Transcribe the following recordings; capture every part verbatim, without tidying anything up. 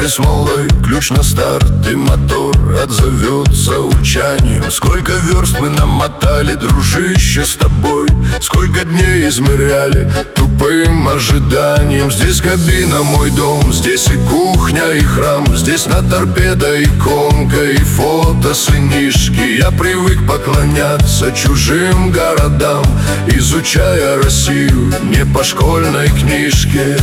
смазали смолой ключ на старт, и мотор отзовется урчанием. Сколько верст мы намотали, дружище, с тобой, сколько дней измеряли тупым ожиданием. Здесь кабина, мой дом, здесь и кухня, и храм, здесь на торпеда иконка и фото сынишки. Я привык поклоняться чужим городам, изучая Россию не по школьной книжке.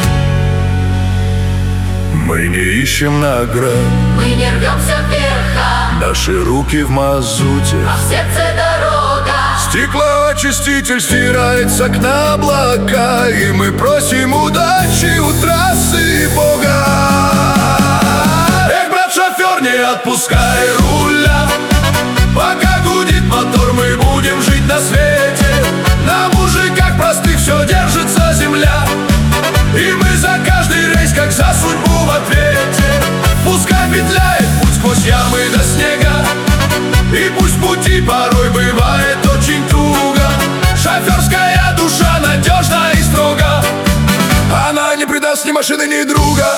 Мы не ищем наград, мы не рвемся вверх, а наши руки в мазуте, а в сердце дорога. Стеклоочиститель стирается к облака, и мы просим удачи у трассы Бога. Эх, брат, шофер, не отпускай руля, пока гудит мотор, мы будем жить на свете. На мужиках простых все держится земля, и мы за каждый рейс, как за судьбу в ответе. Пускай петляет путь сквозь ямы до снега, и пусть пути порой бывает очень туго. Шоферская душа надежна и строга, она не предаст ни машины, ни друга.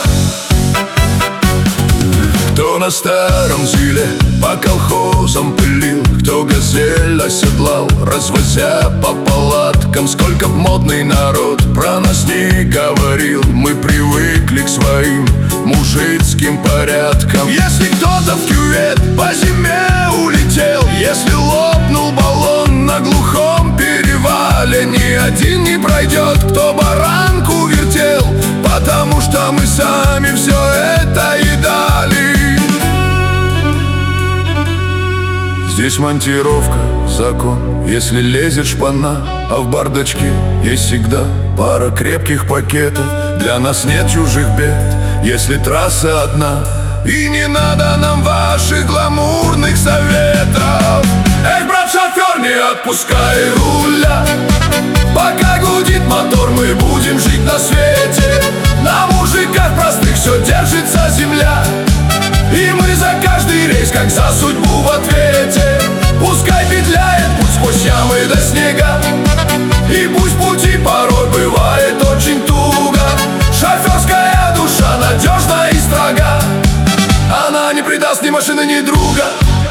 Кто на старом зиле по колхозам пылил, кто газель оседлал, развозя по палаткам. Сколько б модный народ про нас не говорил, мы привыкли к своим мужицким порядкам. Если кто-то в кювет по зиме улетел, если лопнул баллон на глухом перевале, ни один не пройдет, кто баранку вертел, потому что мы сами все это и дали. Здесь монтировка, закон, если лезет шпана, а в бардачке есть всегда пара крепких пакетов. Для нас нет чужих бед, если трасса одна, и не надо нам ваших гламурных советов. Эх, брат, шофер, не отпускай руля, пока гудит мотор, мы будем жить на свете. На мужиках простых все держится земля, и мы за каждый рейс, как за судьбу в ответе. Пускай петляет путь сквозь ямы до снега, и пусть пути порой бывает очень туго. Шоферская душа надежна и строга, она не предаст ни машины, ни друга.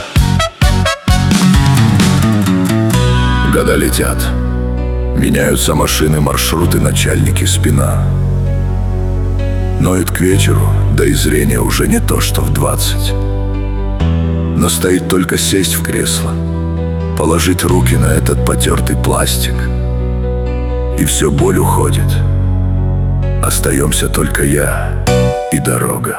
Года летят, меняются машины, маршруты, начальники, спина. Ноет к вечеру, да и зрение уже не то, что в двадцать. Но стоит только сесть в кресло, положить руки на этот потертый пластик, и все, боль уходит. Остаемся только я и дорога.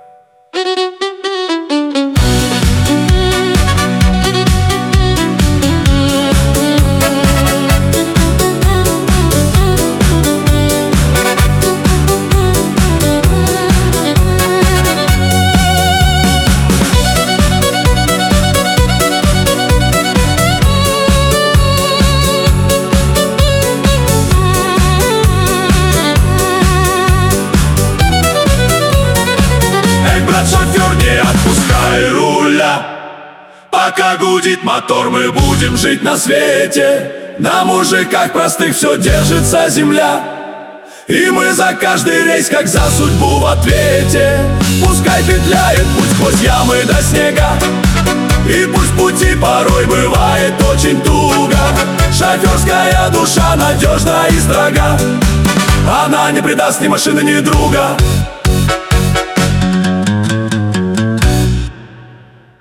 Шофер, не отпускай руля, пока гудит мотор, мы будем жить на свете. На мужиках простых все держится земля, и мы за каждый рейс, как за судьбу в ответе. Пускай петляет путь сквозь ямы до снега, и пусть пути порой бывает очень туго. Шоферская душа надежна и строга, она не предаст ни машины, ни друга.